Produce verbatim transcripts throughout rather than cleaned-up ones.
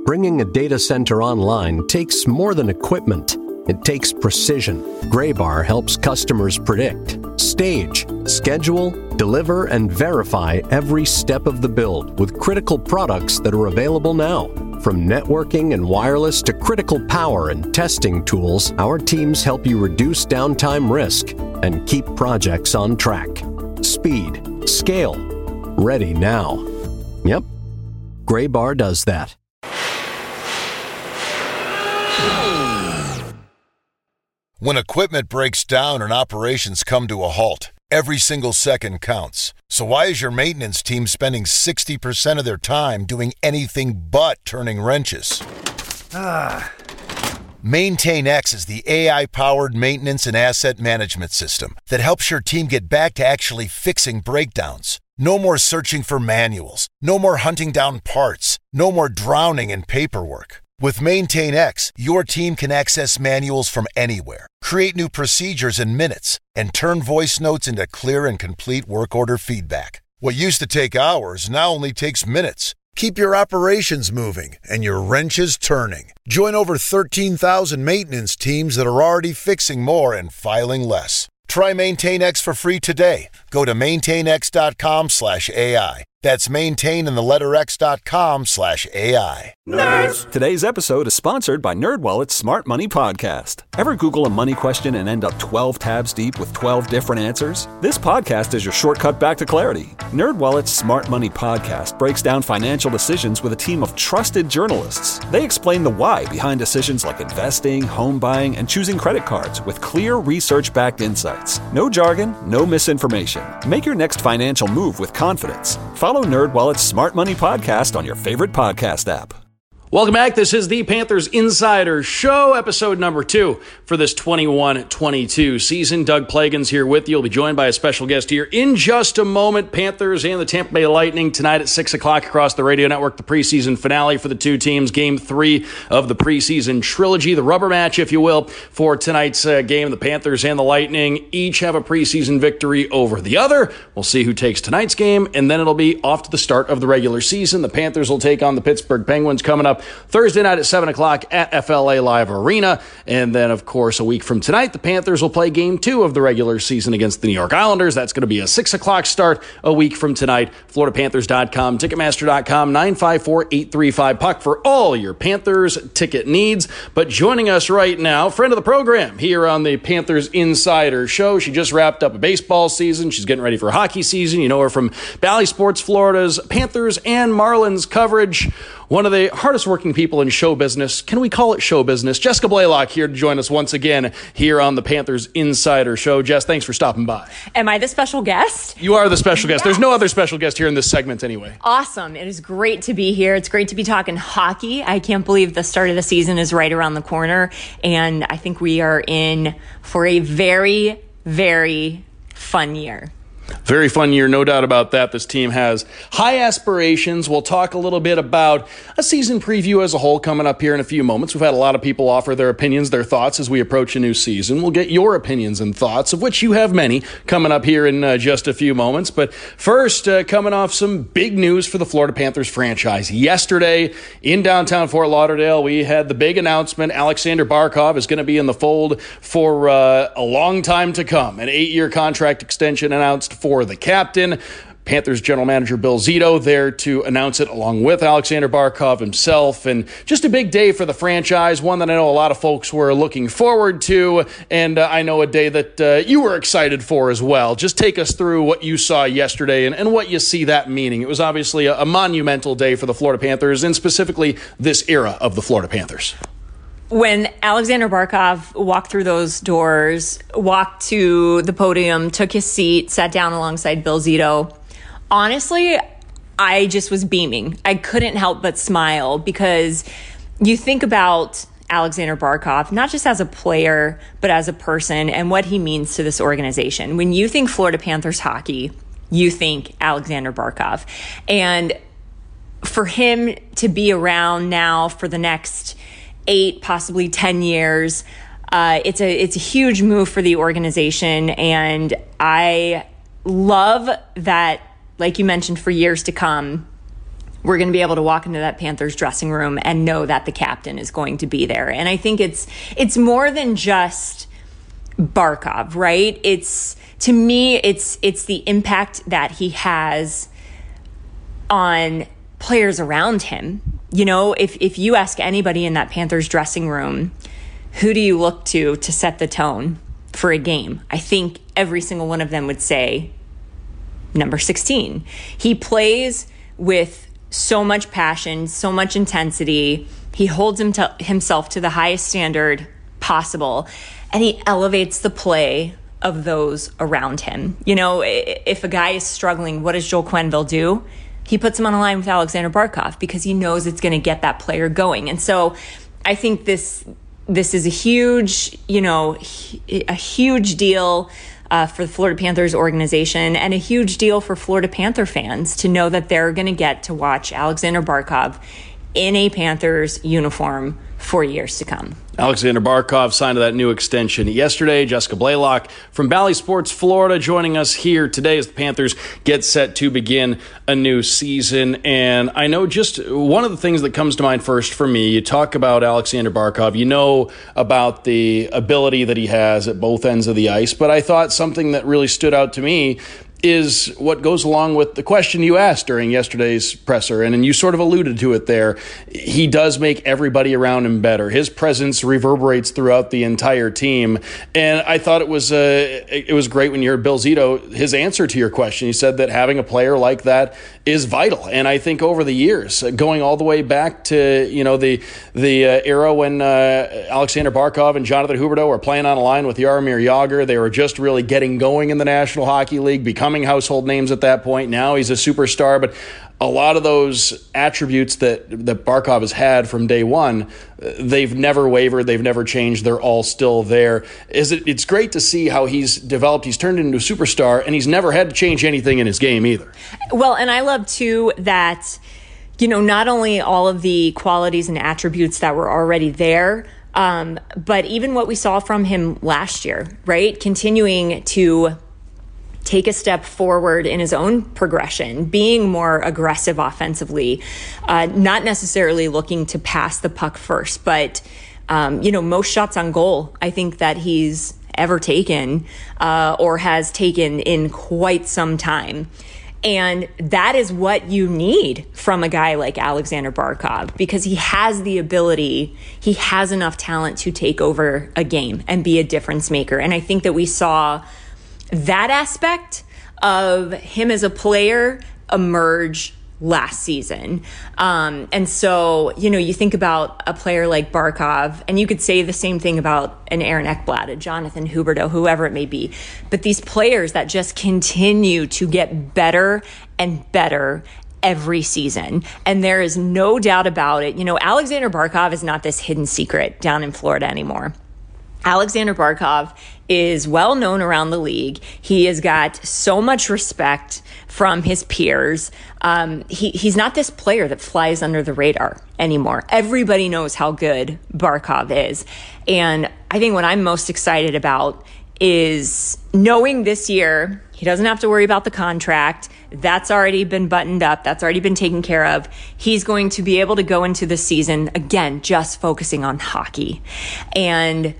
Bringing a data center online takes more than equipment. It takes precision. Graybar helps customers predict, stage, schedule, deliver, and verify every step of the build with critical products that are available now. From networking and wireless to critical power and testing tools, our teams help you reduce downtime risk and keep projects on track. Speed, scale, ready now. Yep, Graybar does that. When equipment breaks down and operations come to a halt, every single second counts. So why is your maintenance team spending sixty percent of their time doing anything but turning wrenches? Ah. MaintainX is the A I-powered maintenance and asset management system that helps your team get back to actually fixing breakdowns. No more searching for manuals. No more hunting down parts. No more drowning in paperwork. With MaintainX, your team can access manuals from anywhere, create new procedures in minutes, and turn voice notes into clear and complete work order feedback. What used to take hours now only takes minutes. Keep your operations moving and your wrenches turning. Join over thirteen thousand maintenance teams that are already fixing more and filing less. Try MaintainX for free today. Go to maintainx.com slash AI. That's maintain in the letter X dot com slash AI. Nerds! Today's episode is sponsored by NerdWallet's Smart Money Podcast. Ever Google a money question and end up twelve tabs deep with twelve different answers? This podcast is your shortcut back to clarity. NerdWallet's Smart Money Podcast breaks down financial decisions with a team of trusted journalists. They explain the why behind decisions like investing, home buying, and choosing credit cards with clear research-backed insights. No jargon, no misinformation. Make your next financial move with confidence. Follow NerdWallet's Smart Money Podcast on your favorite podcast app. Welcome back. This is the Panthers Insider Show, episode number two for this twenty-one twenty-two season. Doug Plagens here with you. You'll be joined by a special guest here in just a moment. Panthers and the Tampa Bay Lightning tonight at six o'clock across the radio network. The preseason finale for the two teams. Game three of the preseason trilogy, the rubber match, if you will, for tonight's uh, game. The Panthers and the Lightning each have a preseason victory over the other. We'll see who takes tonight's game, and then it'll be off to the start of the regular season. The Panthers will take on the Pittsburgh Penguins coming up Thursday night at seven o'clock at F L A Live Arena. And then, of course, a week from tonight, the Panthers will play game two of the regular season against the New York Islanders. That's going to be a six o'clock start a week from tonight. Florida Panthers dot com, Ticketmaster dot com, nine five four, eight three five, P U C for all your Panthers ticket needs. But joining us right now, friend of the program here on the Panthers Insider Show. She just wrapped up a baseball season. She's getting ready for hockey season. You know her from Bally Sports Florida's Panthers and Marlins coverage. One of the hardest working people in show business. Can we call it show business? Jessica Blaylock here to join us once again here on the Panthers Insider Show. Jess, thanks for stopping by. Am I the special guest? You are the special guest. Yes. There's no other special guest here in this segment anyway. Awesome. It is great to be here. It's great to be talking hockey. I can't believe the start of the season is right around the corner. And I think we are in for a very, very fun year. Very fun year, no doubt about that. This team has high aspirations. We'll talk a little bit about a season preview as a whole coming up here in a few moments. We've had a lot of people offer their opinions, their thoughts as we approach a new season. We'll get your opinions and thoughts, of which you have many, coming up here in uh, just a few moments. But first, uh, coming off some big news for the Florida Panthers franchise. Yesterday in downtown Fort Lauderdale, we had the big announcement. Alexander Barkov is going to be in the fold for uh, a long time to come. An eight-year contract extension announced for the captain. Panthers general manager Bill Zito there to announce it along with Alexander Barkov himself. And just a big day for the franchise, one that I know a lot of folks were looking forward to. And uh, I know a day that uh, you were excited for as well. Just take us through what you saw yesterday and, and what you see that meaning. It was obviously a, a monumental day for the Florida Panthers and specifically this era of the Florida Panthers. When Alexander Barkov walked through those doors, walked to the podium, took his seat, sat down alongside Bill Zito, honestly, I just was beaming. I couldn't help but smile because you think about Alexander Barkov, not just as a player, but as a person and what he means to this organization. When you think Florida Panthers hockey, you think Alexander Barkov. And for him to be around now for the next eight, possibly ten years. Uh, it's a it's a huge move for the organization, and I love that, like you mentioned, for years to come, we're going to be able to walk into that Panthers dressing room and know that the captain is going to be there. And I think it's it's more than just Barkov, right? It's to me, it's it's the impact that he has on players around him. You know, if if you ask anybody in that Panthers dressing room, who do you look to to set the tone for a game? I think every single one of them would say number sixteen. He plays with so much passion, so much intensity. He holds him to, himself to the highest standard possible, and he elevates the play of those around him. You know, if a guy is struggling, what does Joel Quenneville do? He puts him on a line with Alexander Barkov because he knows it's going to get that player going. And so I think this this is a huge, you know, a huge deal Uh, for the Florida Panthers organization, and a huge deal for Florida Panther fans to know that they're going to get to watch Alexander Barkov in a Panthers uniform for years to come. Alexander Barkov signed that new extension yesterday. Jessica Blaylock from Bally Sports Florida joining us here today as the Panthers get set to begin a new season. And I know just one of the things that comes to mind first for me, you talk about Alexander Barkov, you know about the ability that he has at both ends of the ice, but I thought something that really stood out to me is what goes along with the question you asked during yesterday's presser, and, and you sort of alluded to it there. He does make everybody around him better. His presence reverberates throughout the entire team, and I thought it was uh, it was great when you heard Bill Zito, his answer to your question. He said that having a player like that is vital, and I think over the years, going all the way back to you know the the uh, era when uh, Alexander Barkov and Jonathan Huberdeau were playing on a line with Jaromir Jagr, they were just really getting going in the National Hockey League, becoming household names at that point. Now he's a superstar, but a lot of those attributes that, that Barkov has had from day one, they've never wavered, they've never changed, they're all still there. Is it, it's great to see how he's developed, he's turned into a superstar, and he's never had to change anything in his game either. Well, and I love, too, that, you know, not only all of the qualities and attributes that were already there, um, but even what we saw from him last year, right? Continuing to take a step forward in his own progression, being more aggressive offensively, uh, not necessarily looking to pass the puck first, but, um, you know, most shots on goal, I think that he's ever taken uh, or has taken in quite some time. And that is what you need from a guy like Alexander Barkov, because he has the ability, he has enough talent to take over a game and be a difference maker. And I think that we saw that aspect of him as a player emerge last season. Um, and so, you know, you think about a player like Barkov, and you could say the same thing about an Aaron Ekblad, a Jonathan Huberdeau, whoever it may be. But these players that just continue to get better and better every season. And there is no doubt about it. You know, Alexander Barkov is not this hidden secret down in Florida anymore. Alexander Barkov is well known around the league. He has got so much respect from his peers. Um, he, he's not this player that flies under the radar anymore. Everybody knows how good Barkov is. And I think what I'm most excited about is knowing this year he doesn't have to worry about the contract. That's already been buttoned up. That's already been taken care of. He's going to be able to go into the season, again, just focusing on hockey. And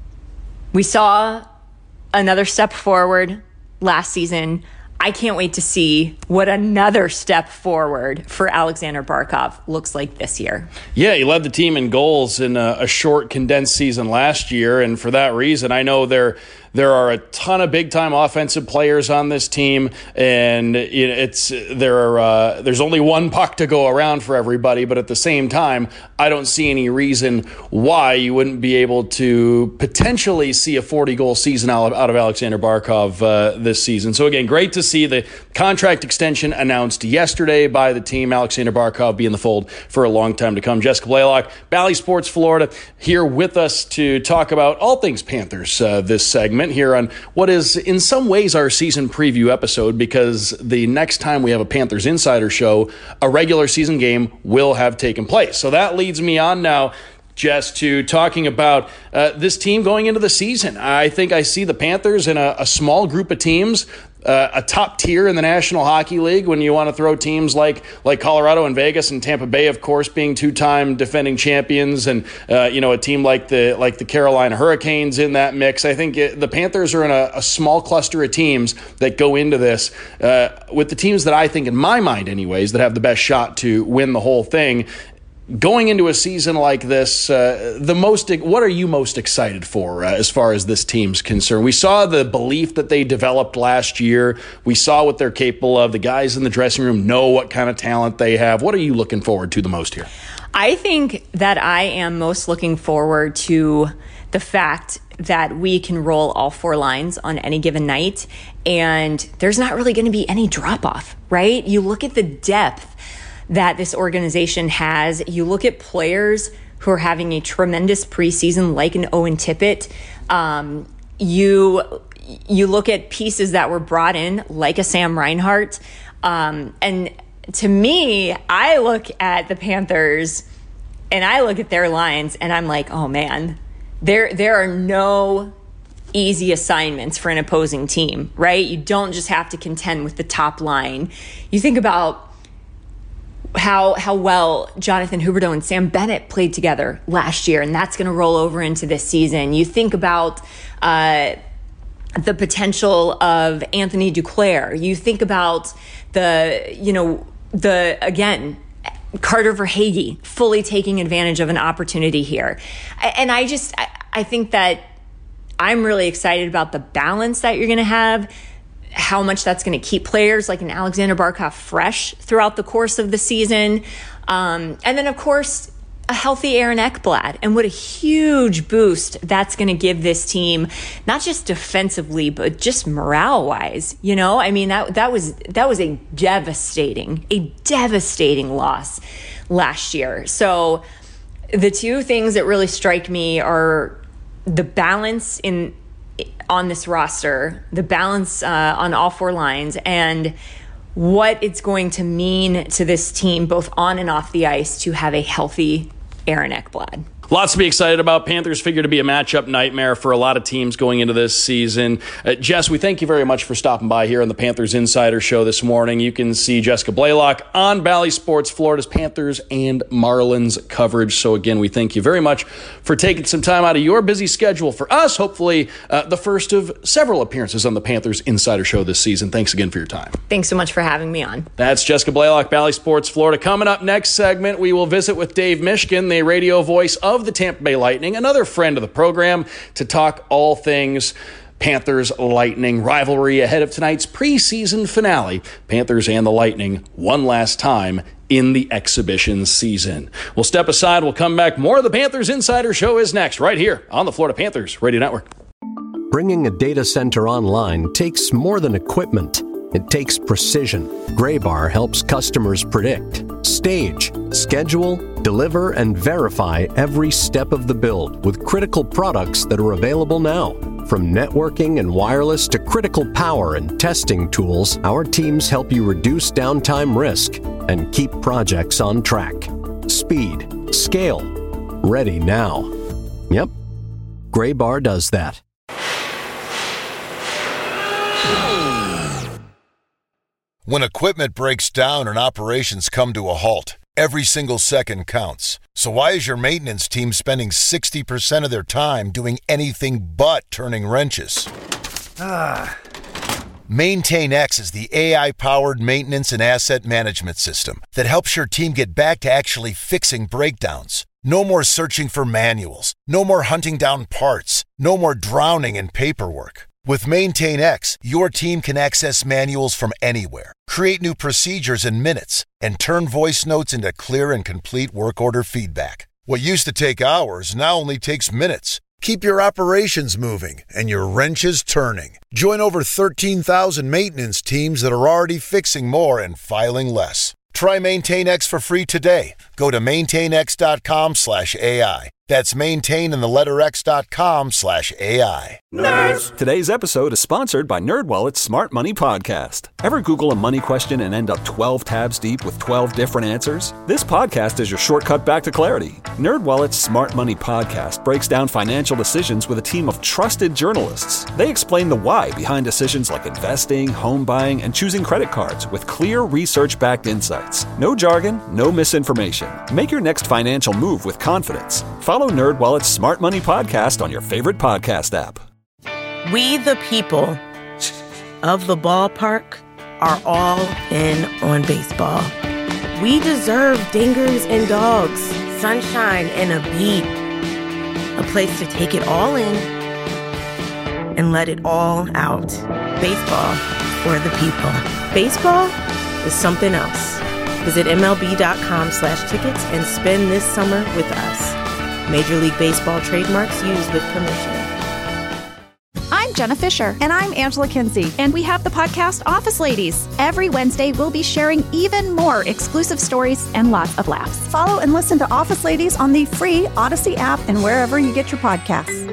we saw another step forward last season. I can't wait to see what another step forward for Alexander Barkov looks like this year. Yeah, he led the team in goals in a, a short, condensed season last year, and for that reason, I know there there are a ton of big-time offensive players on this team, and it's there are uh, there's only one puck to go around for everybody. But at the same time, I don't see any reason why you wouldn't be able to potentially see a forty-goal season out of, out of Alexander Barkov uh, this season. So again, great to see the contract extension announced yesterday by the team. Alexander Barkov be in the fold for a long time to come. Jessica Blaylock, Bally Sports Florida, here with us to talk about all things Panthers uh, this segment here on what is in some ways our season preview episode, because the next time we have a Panthers Insider show, a regular season game will have taken place. So that leads me on now, Jess, to talking about uh, this team going into the season. I think I see the Panthers in a, a small group of teams uh, a top tier in the National Hockey League when you want to throw teams like like Colorado and Vegas and Tampa Bay, of course, being two-time defending champions, and uh, you know a team like the like the Carolina Hurricanes in that mix. I think it, the Panthers are in a, a small cluster of teams that go into this uh, with the teams that I think, in my mind anyways, that have the best shot to win the whole thing. Going into a season like this, uh, the most what are you most excited for uh, as far as this team's concerned? We saw the belief that they developed last year. We saw what they're capable of. The guys in the dressing room know what kind of talent they have. What are you looking forward to the most here? I think that I am most looking forward to the fact that we can roll all four lines on any given night, and there's not really going to be any drop-off, right? You look at the depth that this organization has. You look at players who are having a tremendous preseason, like an Owen Tippett. Um, you you look at pieces that were brought in, like a Sam Reinhart. Um, and to me, I look at the Panthers and I look at their lines and I'm like, oh man, there there are no easy assignments for an opposing team, right? You don't just have to contend with the top line. You think about how how well Jonathan Huberdeau and Sam Bennett played together last year, and that's going to roll over into this season. You think about uh, the potential of Anthony Duclair. You think about the, you know, the, again, Carter Verhaeghe fully taking advantage of an opportunity here. And I just, I, I think that I'm really excited about the balance that you're going to have, how much that's going to keep players like an Alexander Barkov fresh throughout the course of the season. Um, and then, of course, a healthy Aaron Ekblad. And what a huge boost that's going to give this team, not just defensively, but just morale-wise. You know, I mean, that that was that was a devastating, a devastating loss last year. So the two things that really strike me are the balance in on this roster, the balance uh, on all four lines, and what it's going to mean to this team, both on and off the ice, to have a healthy Aaron Ekblad. Lots to be excited about. Panthers figure to be a matchup nightmare for a lot of teams going into this season. Uh, Jess, we thank you very much for stopping by here on the Panthers Insider Show this morning. You can see Jessica Blaylock on Bally Sports, Florida's Panthers and Marlins coverage. So again, we thank you very much for taking some time out of your busy schedule for us. Hopefully uh, the first of several appearances on the Panthers Insider Show this season. Thanks again for your time. Thanks so much for having me on. That's Jessica Blaylock, Bally Sports, Florida. Coming up next segment, we will visit with Dave Mishkin, the radio voice of the Tampa Bay Lightning, another friend of the program, to talk all things Panthers Lightning rivalry ahead of tonight's preseason finale. Panthers and the Lightning one last time in the exhibition season. We'll step aside. We'll come back. More of the Panthers Insider Show is next, right here on the Florida Panthers Radio Network. Bringing a data center online takes more than equipment. It takes precision. Graybar helps customers predict, stage, schedule, deliver, and verify every step of the build with critical products that are available now. From networking and wireless to critical power and testing tools, our teams help you reduce downtime risk and keep projects on track. Speed, scale, ready now. Yep, Graybar does that. When equipment breaks down and operations come to a halt, every single second counts. So why is your maintenance team spending sixty percent of their time doing anything but turning wrenches? Ah. MaintainX is the A I-powered maintenance and asset management system that helps your team get back to actually fixing breakdowns. No more searching for manuals. No more hunting down parts. No more drowning in paperwork. With MaintainX, your team can access manuals from anywhere, create new procedures in minutes, and turn voice notes into clear and complete work order feedback. What used to take hours now only takes minutes. Keep your operations moving and your wrenches turning. Join over thirteen thousand maintenance teams that are already fixing more and filing less. Try MaintainX for free today. Go to maintainx.com slash AI. That's maintain in the letter X dot com slash AI. Nerds! Today's episode is sponsored by NerdWallet's Smart Money Podcast. Ever Google a money question and end up twelve tabs deep with twelve different answers? This podcast is your shortcut back to clarity. NerdWallet's Smart Money Podcast breaks down financial decisions with a team of trusted journalists. They explain the why behind decisions like investing, home buying, and choosing credit cards with clear research-backed insights. No jargon, no misinformation. Make your next financial move with confidence. Follow NerdWallet's Smart Money Podcast on your favorite podcast app. We the people of the ballpark are all in on baseball. We deserve dingers and dogs, sunshine and a beat. A place to take it all in and let it all out. Baseball for the people. Baseball is something else. Visit MLB.com slash tickets and spend this summer with us. Major League Baseball trademarks used with permission. I'm Jenna Fisher. And I'm Angela Kinsey. And we have the podcast Office Ladies. Every Wednesday, we'll be sharing even more exclusive stories and lots of laughs. Follow and listen to Office Ladies on the free Odyssey app and wherever you get your podcasts.